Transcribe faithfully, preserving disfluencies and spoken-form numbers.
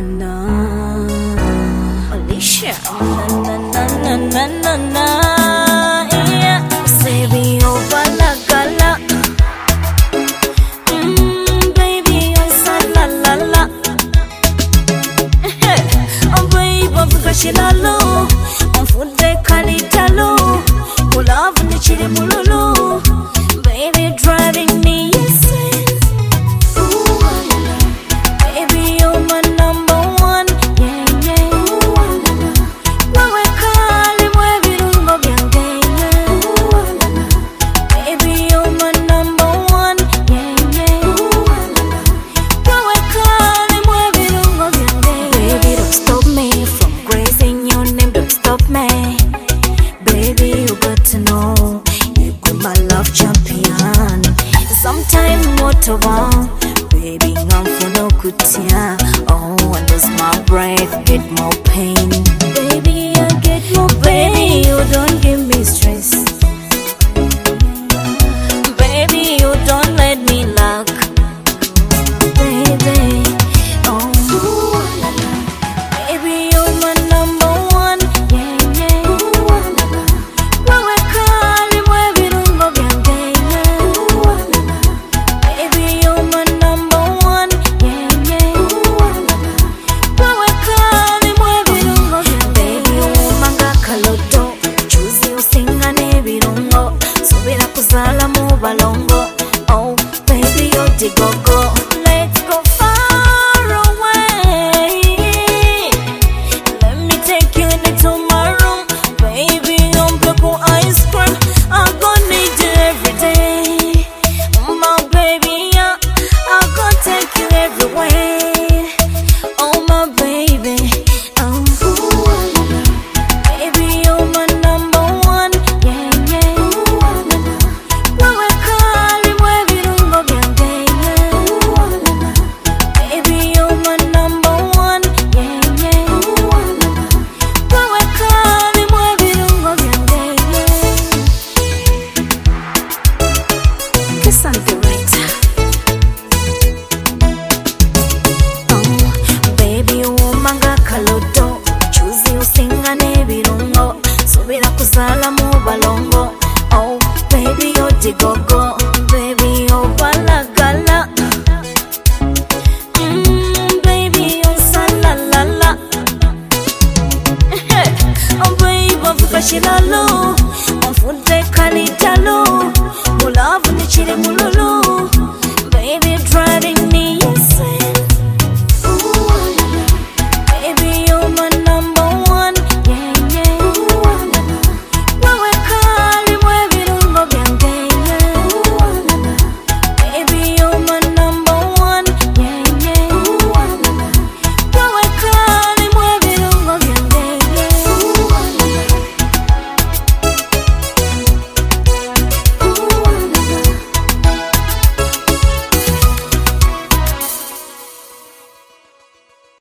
na Alicia. Na na na na na na. Yeah. Baby, oh bala gala. Mm, baby, oh sa la la la. Oh baby, oh kashilalo. On fude kanitalo. Love ni chiri mululu. Baby, driving me insane. Ooh, la la. Baby, you're my number one. Yeah, yeah. Ooh, la la. Wewe kali mwe virungo vyange. Ooh, la la. Baby, you're my number one. Yeah, yeah. Ooh, la la. Wewe kali mwe virungo vyange. Baby, don't stop me from praising your name. Don't stop me. Baby, you got to know you're my love champion. Sometime what about baby, I'm for no good yeah. Oh, and lose my breath, get more pain. Baby, I get more pain. You don't give me stress. Baby, you don't let me lack. Baby, oh, ooh, la la. Baby, you're my number one. Yeah, yeah. Ooh, la la. Wewe kali mwe virungo vyange. Ooh, la la. Baby, you're my number one. Yeah, yeah. Ooh, la la. Wewe kali mwe virungo vyange. Baby, umanga kalodo. Chuzi usingane virungo. Subira kuzala mu balongo. Oh, baby, you're the go-go.